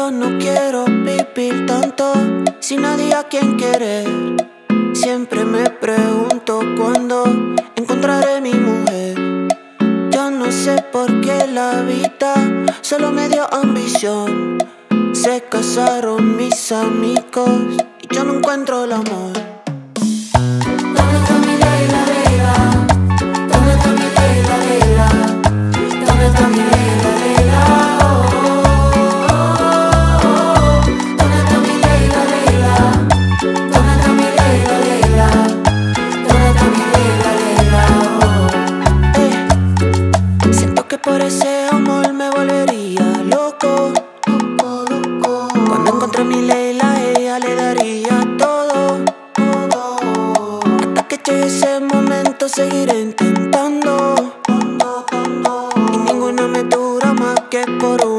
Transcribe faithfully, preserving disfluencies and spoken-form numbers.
yo no quiero vivir tanto sin nadie a quien querer. Siempre me pregunto cuándo encontraré mi mujer. Yo no sé por qué la vida solo me dio ambición. Se casaron mis amigos y yo no encuentro el amor. ¿Dónde está mi Leila, Leila? ¿Dónde está mi Leila, Leila? ¿Dónde está mi Leila, Leila? Oh, oh, oh. ¿Dónde está mi Leila, Leila? ¿Dónde está mi Leila, Leila? ¿Dónde está mi Leila, Leila? Oh. Ey, siento que por ese amor me volvería loco. Cuando encontré mi Leila, a ella le daría todo. Hasta que llegue ese momento seguiré intentando. Y ninguno me dura más que por uno.